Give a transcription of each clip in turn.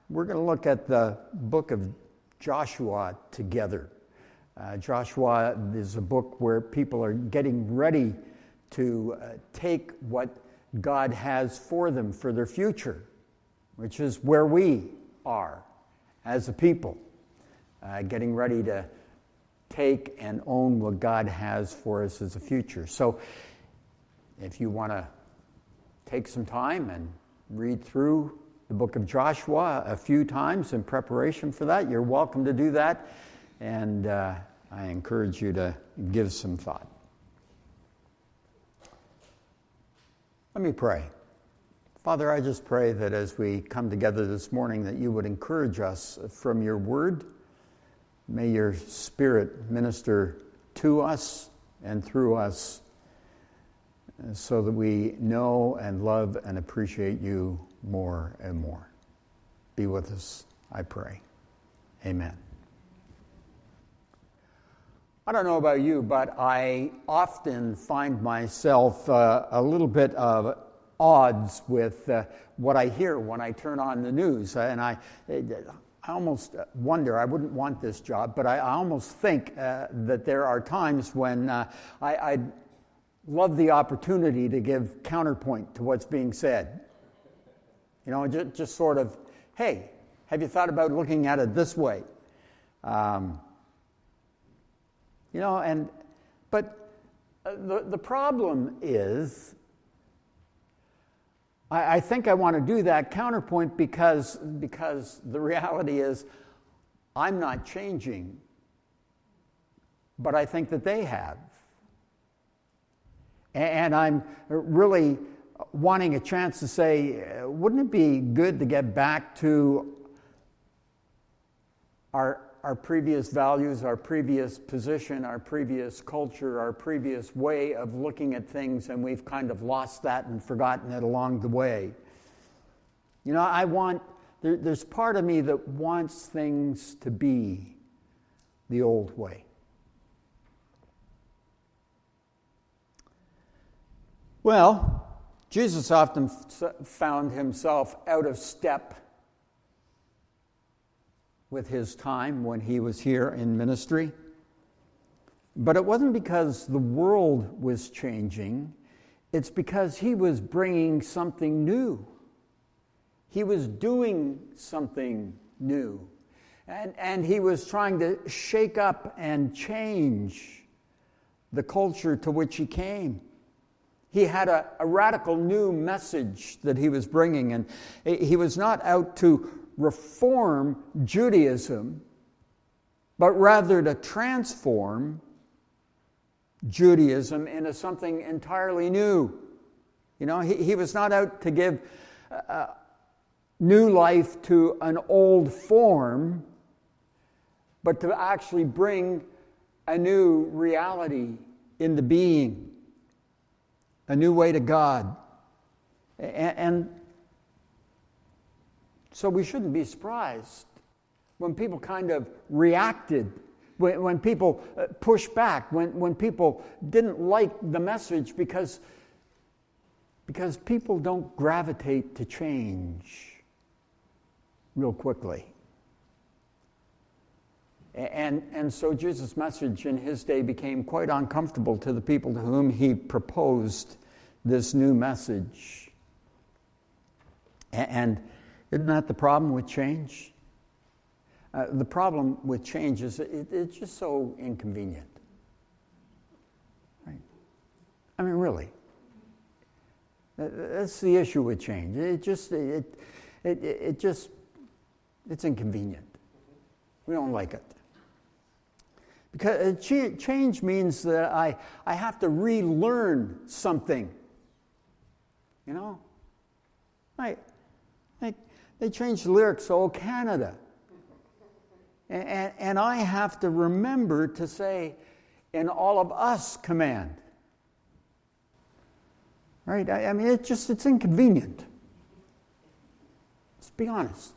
We're going to look at the book of Joshua together. Joshua is a book where people are getting ready to take what God has for them for their future, which is where we are as a people, getting ready to take and own what God has for us as a future. So if you want to take some time and read through the book of Joshua a few times in preparation for that, you're welcome to do that, and I encourage you to give some thought. Let me pray. Father, I just pray that as we come together this morning that you would encourage us from your word. May your Spirit minister to us and through us so that we know and love and appreciate you more and more. Be with us, I pray. Amen. I don't know about you, but I often find myself a little bit of odds with what I hear when I turn on the news. And I almost wonder, I wouldn't want this job, but I almost think that there are times when I'd love the opportunity to give counterpoint to what's being said. You know, just sort of, hey, have you thought about looking at it this way? But the problem is, I think I want to do that counterpoint because the reality is, I'm not changing, but I think that they have. And I'm really wanting a chance to say, wouldn't it be good to get back to our previous values, our previous position, our previous culture, our previous way of looking at things, and we've kind of lost that and forgotten it along the way. You know, there's part of me that wants things to be the old way. Well, Jesus often found himself out of step with his time when he was here in ministry. But it wasn't because the world was changing. It's because he was bringing something new. He was doing something new. And he was trying to shake up and change the culture to which he came. He had a radical new message that he was bringing, and he was not out to reform Judaism, but rather to transform Judaism into something entirely new. You know, he was not out to give new life to an old form, but to actually bring a new reality into being. A new way to God. And so we shouldn't be surprised when people kind of reacted, when people pushed back, when people didn't like the message, because people don't gravitate to change real quickly. And so Jesus' message in his day became quite uncomfortable to the people to whom he proposed this new message. And isn't that the problem with change? The problem with change is it's just so inconvenient. Right? I mean, really. That's the issue with change. It's inconvenient. We don't like it. Because change means that I have to relearn something. You know? They changed the lyrics to "Oh Canada." And I have to remember to say, "In all of us command." Right? I mean, it's inconvenient. Let's be honest.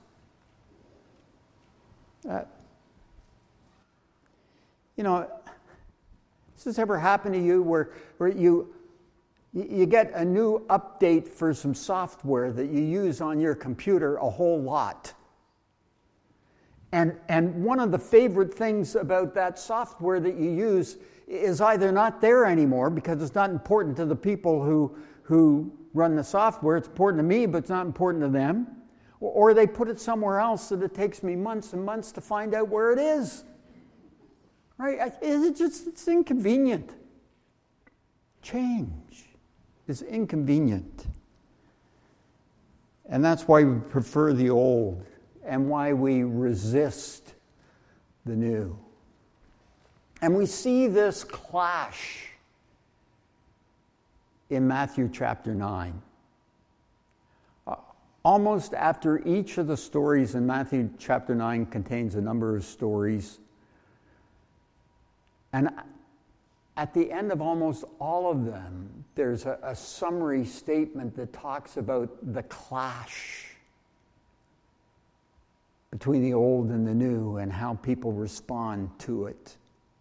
You know, has this ever happened to you where you get a new update for some software that you use on your computer a whole lot? And one of the favorite things about that software that you use is either not there anymore because it's not important to the people who run the software. It's important to me, but it's not important to them. Or they put it somewhere else that it takes me months and months to find out where it is. Right? It's inconvenient. Change is inconvenient. And that's why we prefer the old and why we resist the new. And we see this clash in Matthew chapter 9. Almost after each of the stories in Matthew chapter 9 contains a number of stories. And at the end of almost all of them, there's a summary statement that talks about the clash between the old and the new and how people respond to it.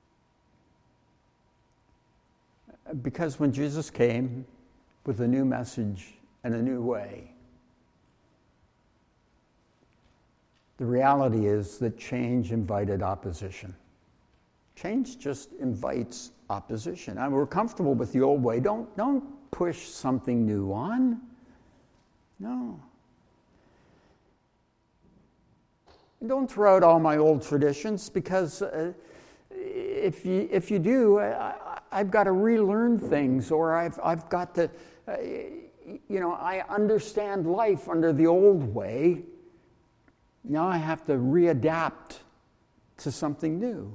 Because when Jesus came with a new message and a new way, the reality is that change invited opposition. Change just invites opposition. I mean, we're comfortable with the old way. Don't push something new on. No. Don't throw out all my old traditions because if you do, I've got to relearn things, or I've got to, I understand life under the old way. Now I have to readapt to something new.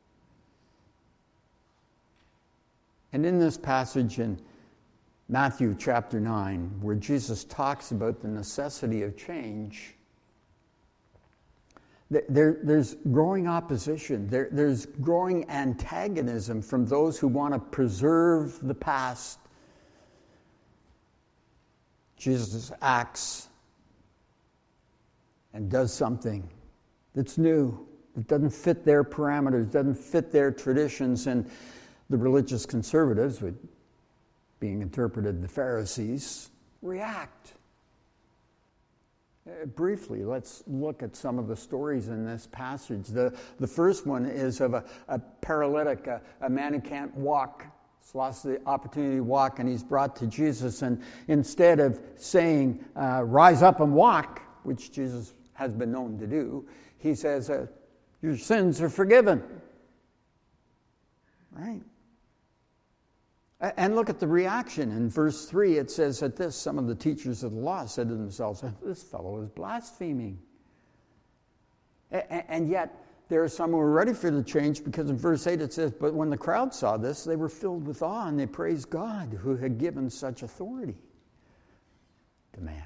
And in this passage in Matthew chapter 9, where Jesus talks about the necessity of change, there's growing opposition. There's growing antagonism from those who want to preserve the past. Jesus acts and does something that's new. It doesn't fit their parameters, doesn't fit their traditions. And the religious conservatives, with being interpreted the Pharisees, react. Briefly, let's look at some of the stories in this passage. The first one is of a paralytic, a man who can't walk. He's lost the opportunity to walk, and he's brought to Jesus. And instead of saying, rise up and walk, which Jesus has been known to do, he says, your sins are forgiven. Right? And look at the reaction. In verse 3, it says at this, some of the teachers of the law said to themselves, this fellow is blaspheming. And yet, there are some who are ready for the change, because in verse 8 it says, but when the crowd saw this, they were filled with awe, and they praised God who had given such authority to man.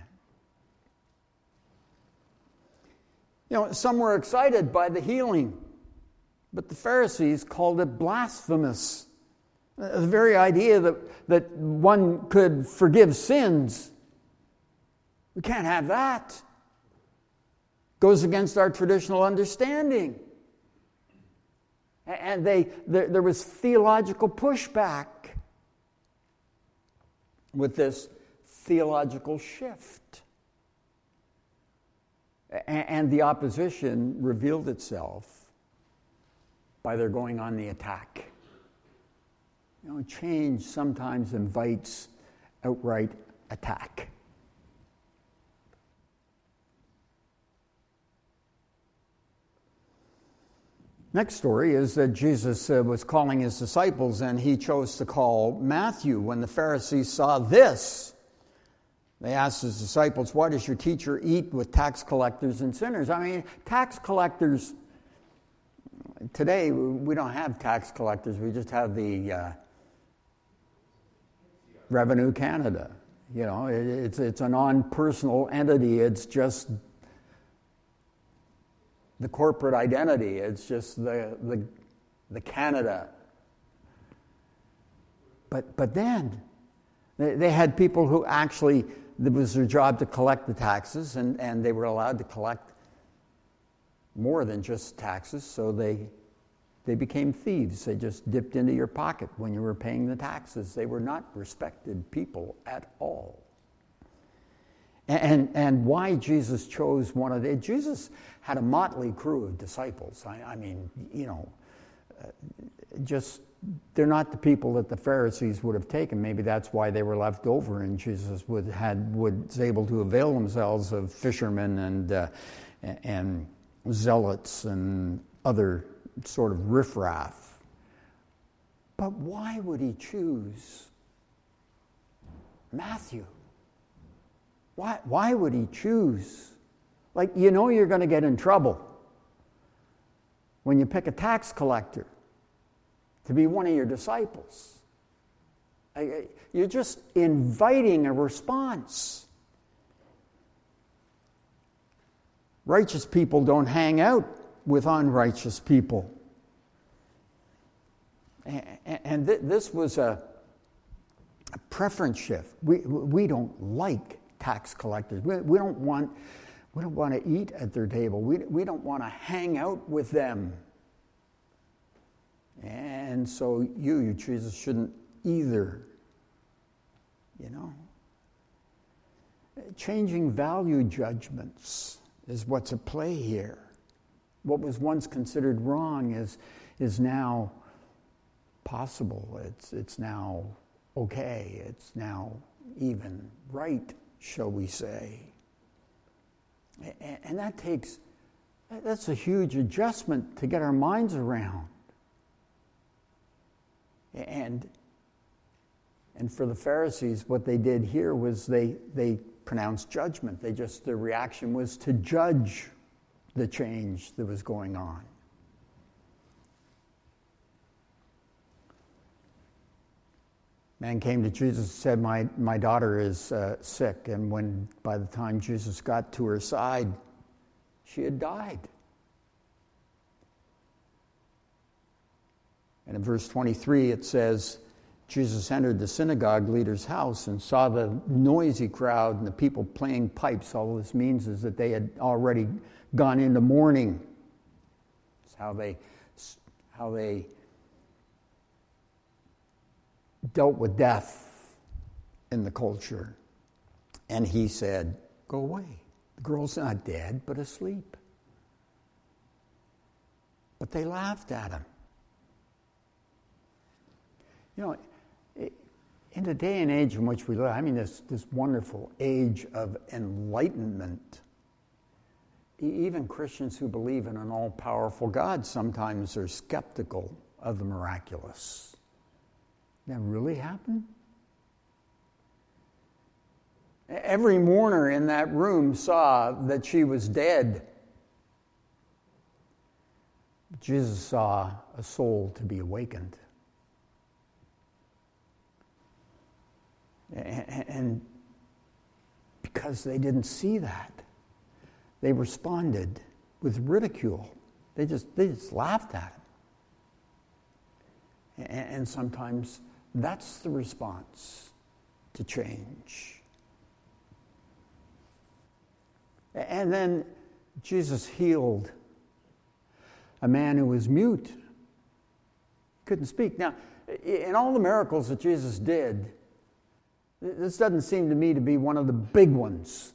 Some were excited by the healing, but the Pharisees called it blasphemous. The very idea that one could forgive sins, we can't have that. Goes against our traditional understanding. And there was theological pushback with this theological shift. And the opposition revealed itself by their going on the attack. Change sometimes invites outright attack. Next story is that Jesus was calling his disciples, and he chose to call Matthew. When the Pharisees saw this, they asked his disciples, why does your teacher eat with tax collectors and sinners? I mean, tax collectors, today we don't have tax collectors, we just have the Revenue Canada. It's a non-personal entity. It's just the corporate identity. It's just the Canada. But then they had people who actually, it was their job to collect the taxes, and they were allowed to collect more than just taxes, so they became thieves. They just dipped into your pocket when you were paying the taxes. They were not respected people at all. And why Jesus chose one of the... Jesus had a motley crew of disciples. I mean, just... They're not the people that the Pharisees would have taken. Maybe that's why they were left over, and Jesus was able to avail themselves of fishermen and zealots and other sort of riffraff. But why would he choose Matthew? Why would he choose? Like, you're going to get in trouble when you pick a tax collector to be one of your disciples. You're just inviting a response. Righteous people don't hang out with unrighteous people. And this was a preference shift. We don't like tax collectors. We don't want to eat at their table. We don't want to hang out with them. And so you, Jesus, shouldn't either. Changing value judgments is what's at play here. What was once considered wrong is now possible. It's now okay. It's now even right, shall we say. And that's a huge adjustment to get our minds around. And for the Pharisees, what they did here was they pronounced judgment. Their reaction was to judge the change that was going on. Man came to Jesus and said, my daughter is sick. And by the time Jesus got to her side, she had died. And in verse 23 it says, Jesus entered the synagogue leader's house and saw the noisy crowd and the people playing pipes. All this means is that they had already gone into mourning. It's how they dealt with death in the culture. And he said, "Go away. The girl's not dead, but asleep." But they laughed at him. In the day and age in which we live, this wonderful age of enlightenment, even Christians who believe in an all-powerful God sometimes are skeptical of the miraculous. That really happened? Every mourner in that room saw that she was dead. Jesus saw a soul to be awakened. And because they didn't see that, they responded with ridicule. They just laughed at him. And sometimes that's the response to change. And then Jesus healed a man who was mute, couldn't speak. Now, in all the miracles that Jesus did, this doesn't seem to me to be one of the big ones.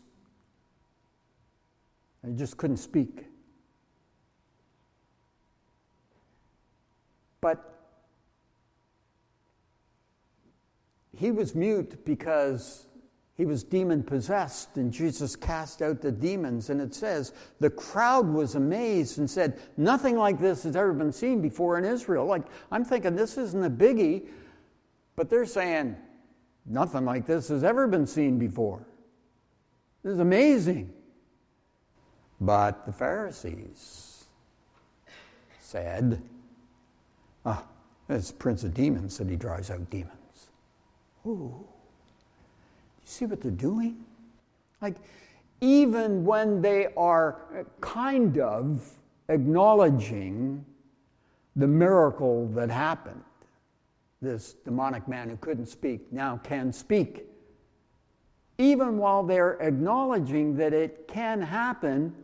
He just couldn't speak. But he was mute because he was demon-possessed, and Jesus cast out the demons. And it says, the crowd was amazed and said, "Nothing like this has ever been seen before in Israel." Like, I'm thinking, this isn't a biggie, but they're saying, nothing like this has ever been seen before. This is amazing. But the Pharisees said, it's the prince of demons that he drives out demons. Ooh. You see what they're doing? Like, even when they are kind of acknowledging the miracle that happened, this demonic man who couldn't speak now can speak. Even while they're acknowledging that it can happen,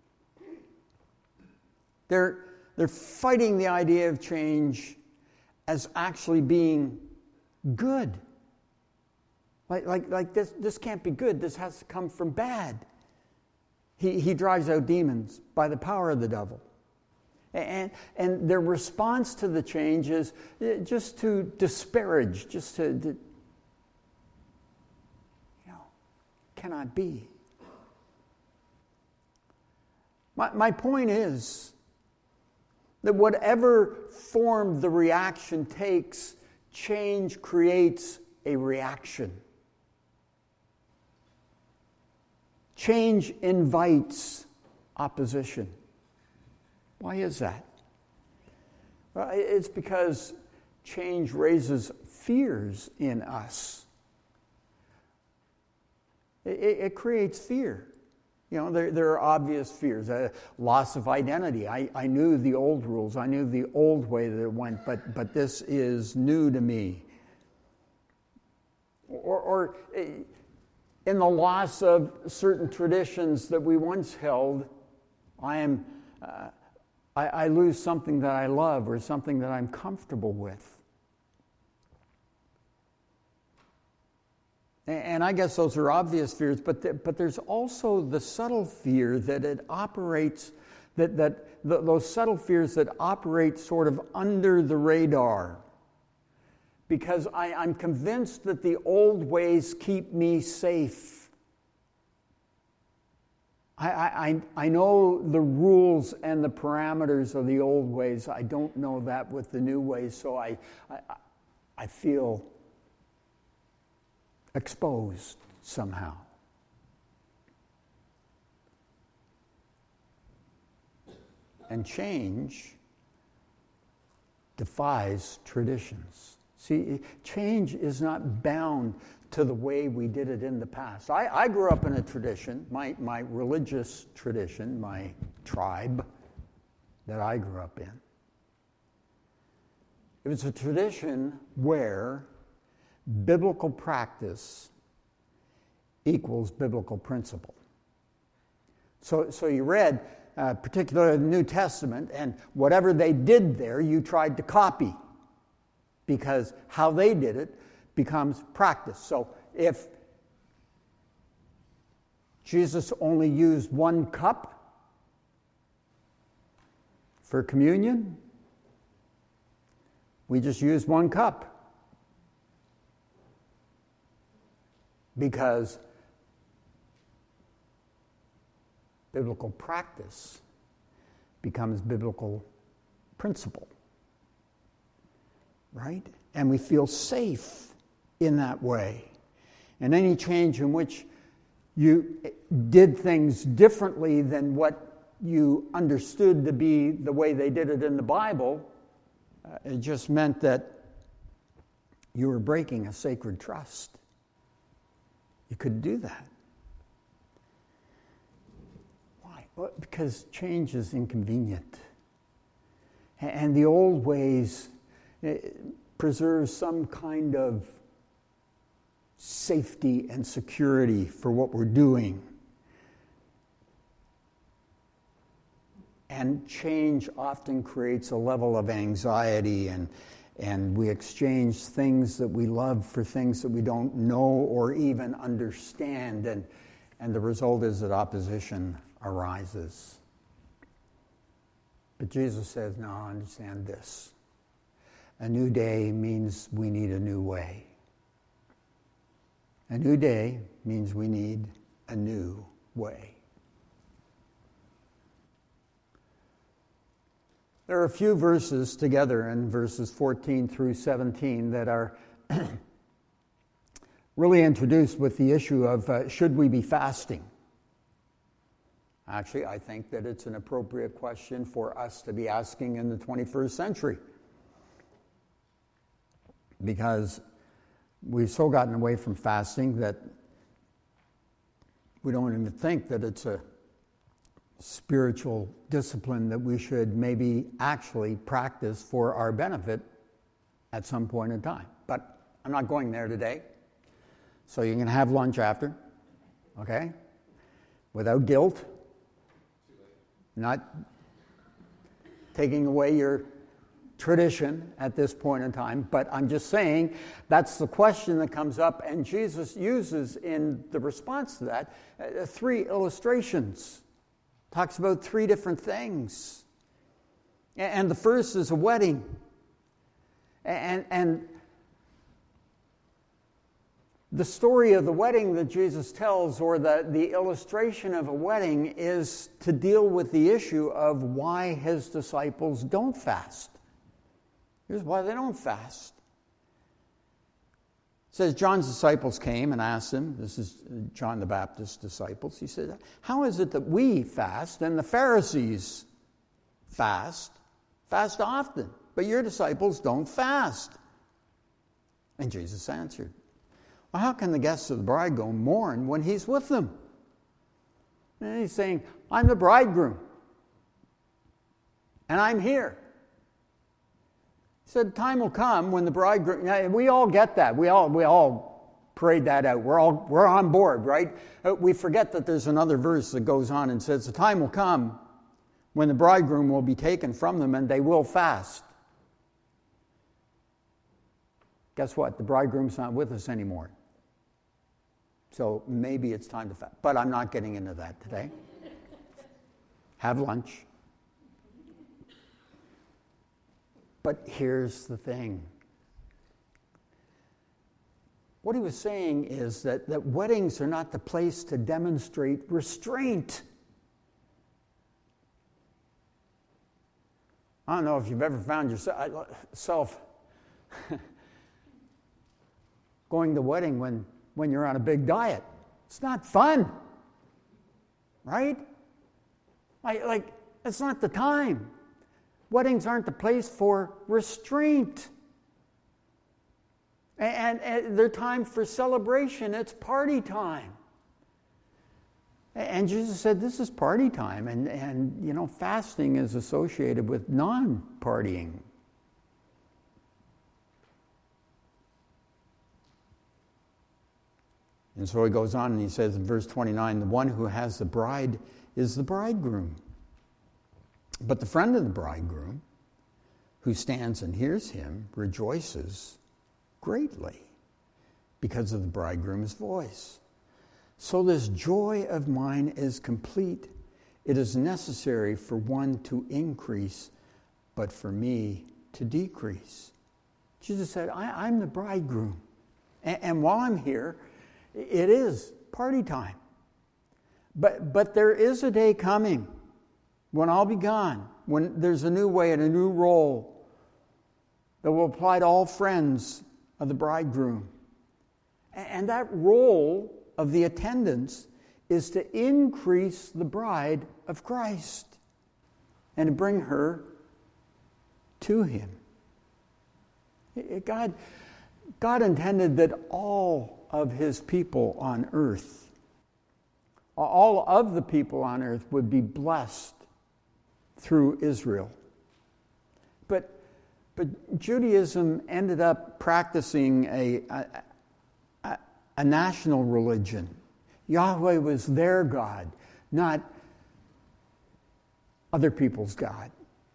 they're fighting the idea of change as actually being good. Like this can't be good. This has to come from bad. He drives out demons by the power of the devil. And their response to the change is just to disparage, just to cannot be. My point is that whatever form the reaction takes, change creates a reaction. Change invites opposition. Why is that? Well, it's because change raises fears in us. It creates fear. There are obvious fears. Loss of identity. I knew the old rules. I knew the old way that it went, but this is new to me. Or in the loss of certain traditions that we once held, I lose something that I love or something that I'm comfortable with. And I guess those are obvious fears, but there's also the subtle fear that it operates, those subtle fears that operate sort of under the radar. Because I'm convinced that the old ways keep me safe. I know the rules and the parameters of the old ways. I don't know that with the new ways, so I feel exposed somehow. And change defies traditions. See, change is not bound to the way we did it in the past. I grew up in a tradition, my religious tradition, my tribe that I grew up in. It was a tradition where biblical practice equals biblical principle. So you read, particularly the New Testament, and whatever they did there, you tried to copy, because how they did it becomes practice. So if Jesus only used one cup for communion, we just use one cup. Because biblical practice becomes biblical principle, right? And we feel safe in that way. And any change in which you did things differently than what you understood to be the way they did it in the Bible, it just meant that you were breaking a sacred trust. You could do that. Why? Well, because change is inconvenient. And the old ways preserve some kind of safety and security for what we're doing. And change often creates a level of anxiety, and we exchange things that we love for things that we don't know or even understand, and the result is that opposition arises. But Jesus says, no, understand this. A new day means we need a new way. A new day means we need a new way. There are a few verses together in verses 14 through 17 that are really introduced with the issue of should we be fasting? Actually, I think that it's an appropriate question for us to be asking in the 21st century. Because we've so gotten away from fasting that we don't even think that it's a spiritual discipline that we should maybe actually practice for our benefit at some point in time. But I'm not going there today. So you can have lunch after, okay? Without guilt. Not taking away your tradition at this point in time, but I'm just saying that's the question that comes up, and Jesus uses in the response to that 3 illustrations. Talks about 3 different things. And the first is a wedding. And the story of the wedding that Jesus tells, or the illustration of a wedding, is to deal with the issue of why his disciples don't fast. Here's why they don't fast. It says, John's disciples came and asked him, this is John the Baptist's disciples, he said, how is it that we fast and the Pharisees fast often, but your disciples don't fast? And Jesus answered, well, how can the guests of the bridegroom mourn when he's with them? And he's saying, I'm the bridegroom, and I'm here. He said, time will come when the bridegroom... Now, we all get that. We all prayed that out. We're on board, right? We forget that there's another verse that goes on and says, the time will come when the bridegroom will be taken from them and they will fast. Guess what? The bridegroom's not with us anymore. So maybe it's time to fast. But I'm not getting into that today. Have lunch. But here's the thing. What he was saying is that weddings are not the place to demonstrate restraint. I don't know if you've ever found yourself going to a wedding when you're on a big diet. It's not fun, right? Like it's not the time. Weddings aren't the place for restraint. And they're time for celebration. It's party time. And Jesus said, this is party time. And fasting is associated with non-partying. And so he goes on and he says in verse 29, the one who has the bride is the bridegroom. But the friend of the bridegroom, who stands and hears him, rejoices greatly because of the bridegroom's voice. So this joy of mine is complete. It is necessary for one to increase, but for me to decrease. Jesus said, I'm the bridegroom. And while I'm here, it is party time. But there is a day coming when I'll be gone, when there's a new way and a new role that will apply to all friends of the bridegroom. And that role of the attendants is to increase the bride of Christ and to bring her to him. God intended that all of his people on earth, all of the people on earth would be blessed through Israel. But Judaism ended up practicing a national religion. Yahweh was their God, not other people's God.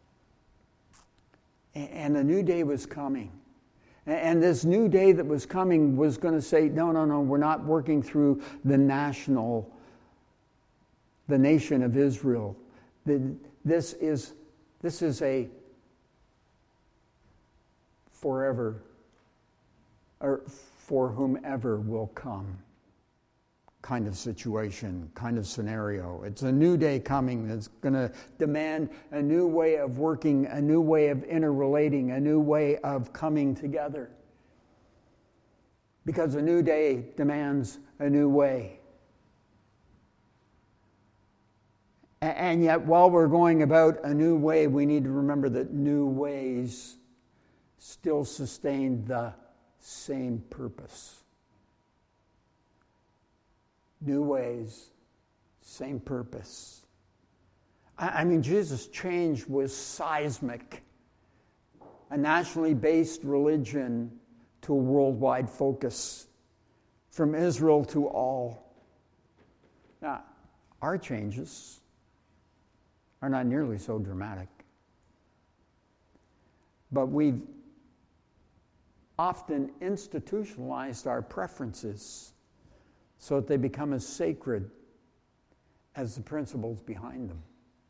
And a new day was coming. And this new day that was coming was going to say, no, we're not working through the nation of Israel. This is a forever, or for whomever will come kind of situation, kind of scenario. It's a new day coming that's going to demand a new way of working, a new way of interrelating, a new way of coming together. Because a new day demands a new way. And yet, while we're going about a new way, we need to remember that new ways still sustain the same purpose. New ways, same purpose. I mean, Jesus' change was seismic. A nationally based religion to a worldwide focus, from Israel to all. Now, our changes are not nearly so dramatic. But we've often institutionalized our preferences so that they become as sacred as the principles behind them.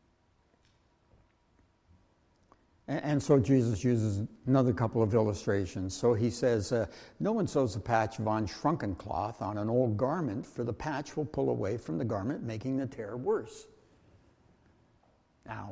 And so Jesus uses another couple of illustrations. So he says, no one sews a patch of unshrunken cloth on an old garment, for the patch will pull away from the garment, making the tear worse. Now,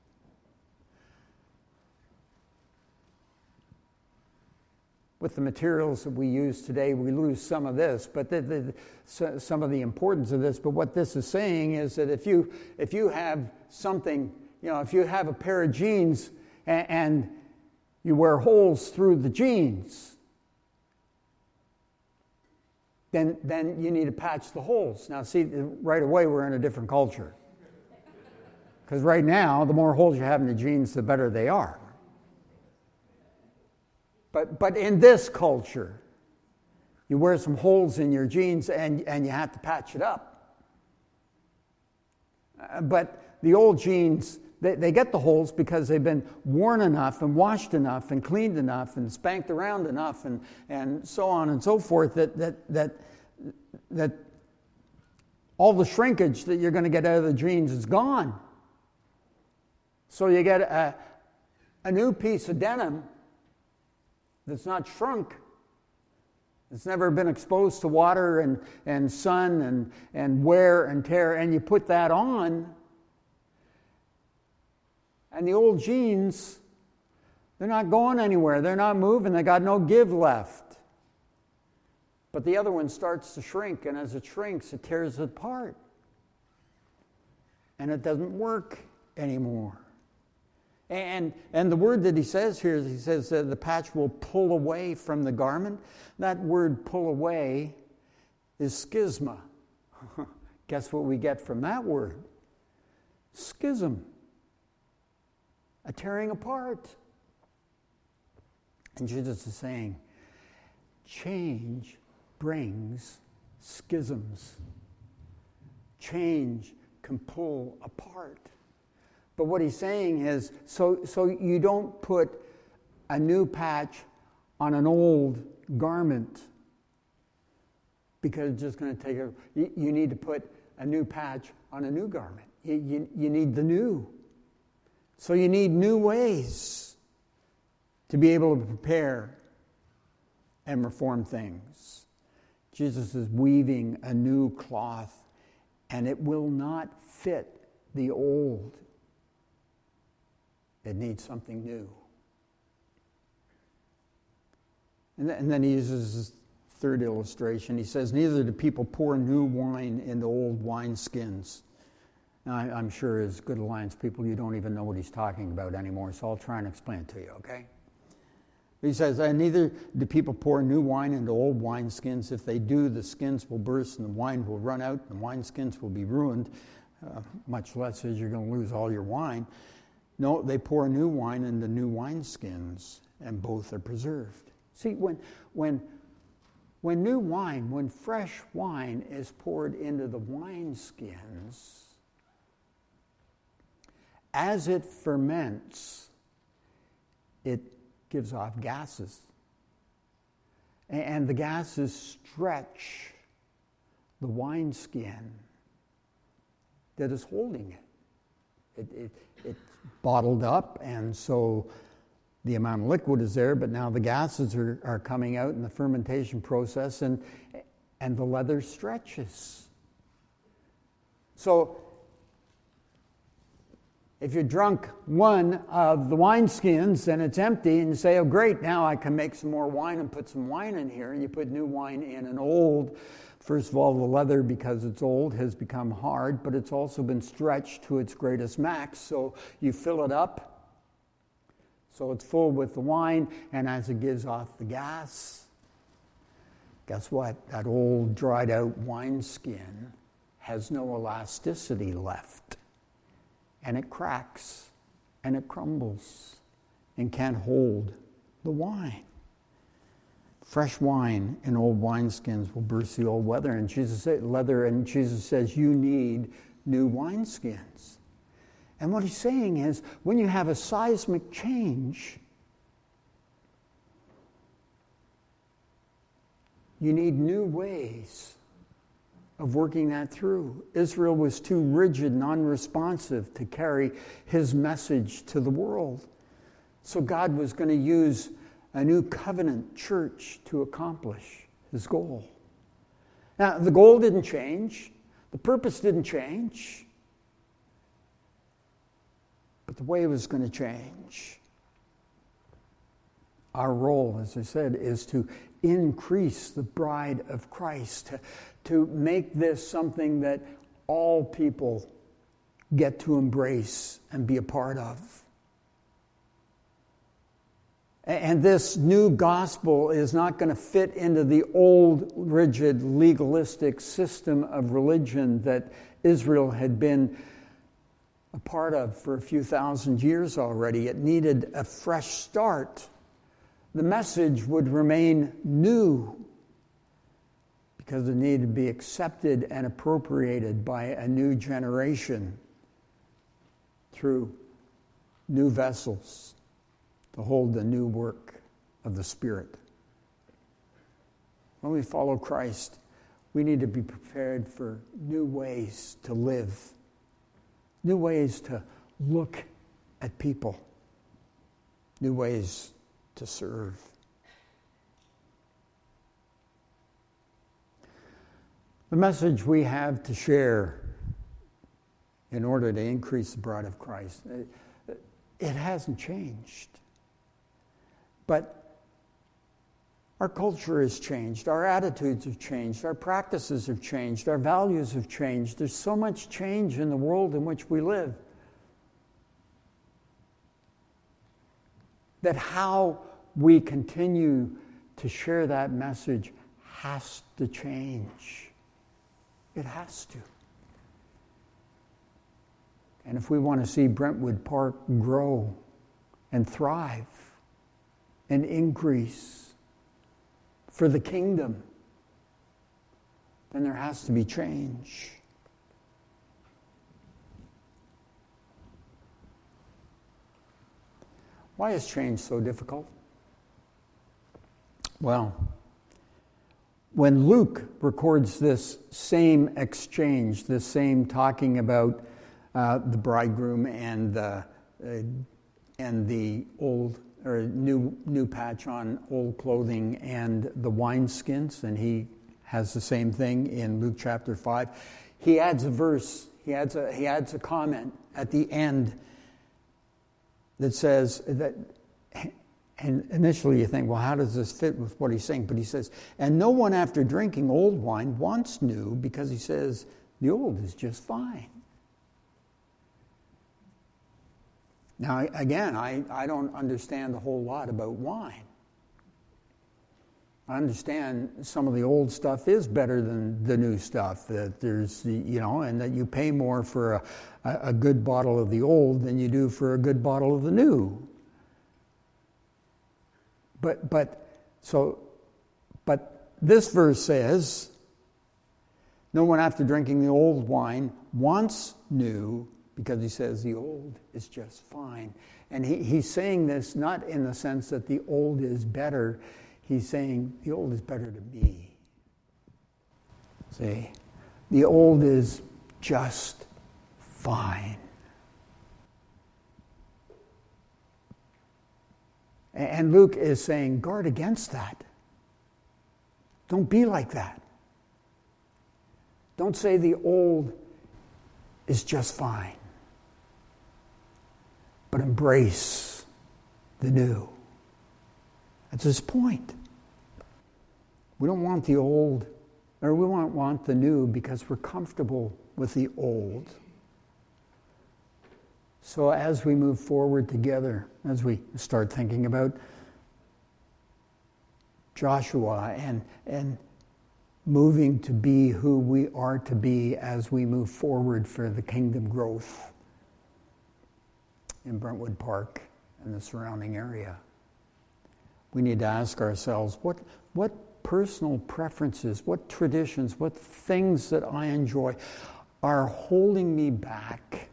with the materials that we use today, we lose some of this, but some of the importance of this. But what this is saying is that if you have something, if you have a pair of jeans and you wear holes through the jeans, then you need to patch the holes. Now, see, right away we're in a different culture. Because right now, the more holes you have in the jeans, the better they are. But in this culture, you wear some holes in your jeans and you have to patch it up. But the old jeans, they get the holes because they've been worn enough and washed enough and cleaned enough and spanked around enough and so on and so forth that all the shrinkage that you're going to get out of the jeans is gone. So you get a new piece of denim that's not shrunk. It's never been exposed to water and sun and wear and tear, and you put that on, and the old jeans, they're not going anywhere. They're not moving. They got no give left. But the other one starts to shrink, and as it shrinks, it tears it apart. And it doesn't work anymore. And the word that he says here is, he says the patch will pull away from the garment. That word pull away is schisma. Guess what we get from that word? Schism. A tearing apart. And Jesus is saying, change brings schisms. Change can pull apart. But what he's saying is, so you don't put a new patch on an old garment because it's just going to take you need to put a new patch on a new garment. You need the new. So you need new ways to be able to prepare and reform things. Jesus is weaving a new cloth, and it will not fit the old. It needs something new. And then he uses his third illustration. He says, neither do people pour new wine into old wineskins. Now, I'm sure as Good Alliance people, you don't even know what he's talking about anymore, so I'll try and explain it to you, okay? He says, neither do people pour new wine into old wineskins. If they do, the skins will burst and the wine will run out and the wineskins will be ruined, much less as you're going to lose all your wine. No, they pour new wine into new wineskins, and both are preserved. See, when new wine, when fresh wine is poured into the wineskins, as it ferments, it gives off gases. And the gases stretch the wineskin that is holding it. It's bottled up, and so the amount of liquid is there, but now the gases are coming out in the fermentation process, and the leather stretches. So if you drunk one of the wineskins and it's empty, and you say, oh great, now I can make some more wine and put some wine in here, and you put new wine in an old, first of all, the leather, because it's old, has become hard, but it's also been stretched to its greatest max. So you fill it up, so it's full with the wine, and as it gives off the gas, guess what? That old, dried out wineskin has no elasticity left. And it cracks, and it crumbles, and can't hold the wine. Fresh wine in old wineskins will burst the old leather, and Jesus says you need new wineskins. And what he's saying is, when you have a seismic change You need new ways of working that through. Israel was too rigid, non-responsive to carry his message to the world. So God was going to use a new covenant church to accomplish his goal. Now, the goal didn't change. The purpose didn't change. But the way was going to change. Our role, as I said, is to increase the bride of Christ, to make this something that all people get to embrace and be a part of. And this new gospel is not going to fit into the old, rigid, legalistic system of religion that Israel had been a part of for a few thousand years already. It needed a fresh start. The message would remain new because it needed to be accepted and appropriated by a new generation through new vessels to hold the new work of the Spirit. When we follow Christ, we need to be prepared for new ways to live, new ways to look at people, new ways to serve. The message we have to share in order to increase the bride of Christ, it hasn't changed. But our culture has changed, our attitudes have changed, our practices have changed, our values have changed. There's so much change in the world in which we live that how we continue to share that message has to change. It has to. And if we want to see Brentwood Park grow and thrive and increase for the kingdom, then there has to be change. Why is change so difficult? Well, when Luke records this same exchange, this same talking about the bridegroom and the old or new patch on old clothing and the wineskins, and he has the same thing in Luke chapter 5. He adds a verse. He adds a comment at the end that says that. And initially you think, well, how does this fit with what he's saying? But he says, and no one after drinking old wine wants new, because he says the old is just fine. Now, again, I don't understand a whole lot about wine. I understand some of the old stuff is better than the new stuff, that there's, and that you pay more for a good bottle of the old than you do for a good bottle of the new. But this verse says, no one after drinking the old wine wants new, because he says the old is just fine. And he's saying this not in the sense that the old is better. He's saying the old is better to me. See, the old is just fine. And Luke is saying, guard against that. Don't be like that. Don't say the old is just fine, but embrace the new. That's his point. We don't want the old, or we won't want the new because we're comfortable with the old. So as we move forward together, as we start thinking about Joshua and moving to be who we are to be as we move forward for the kingdom growth in Brentwood Park and the surrounding area, we need to ask ourselves, what personal preferences, what traditions, what things that I enjoy are holding me back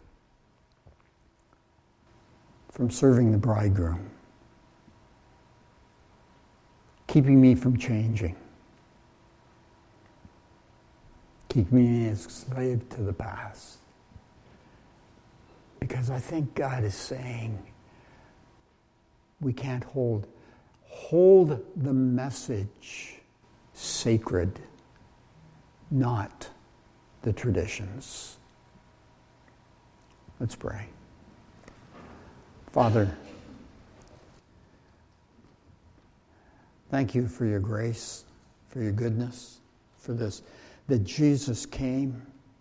from serving the bridegroom, keeping me from changing, Keep me a slave to the past. Because I think God is saying we can't hold the message sacred, not the traditions. Let's pray. Father, thank you for your grace, for your goodness, for this, that Jesus came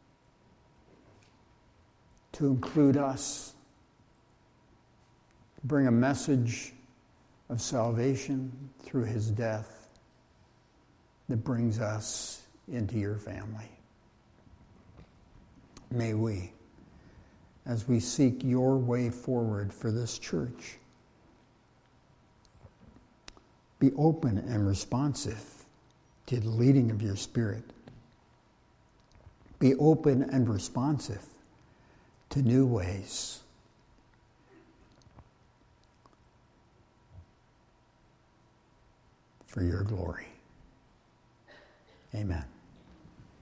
to include us, bring a message of salvation through his death that brings us into your family. May we, as we seek your way forward for this church, be open and responsive to the leading of your Spirit. Be open and responsive to new ways. For your glory. Amen.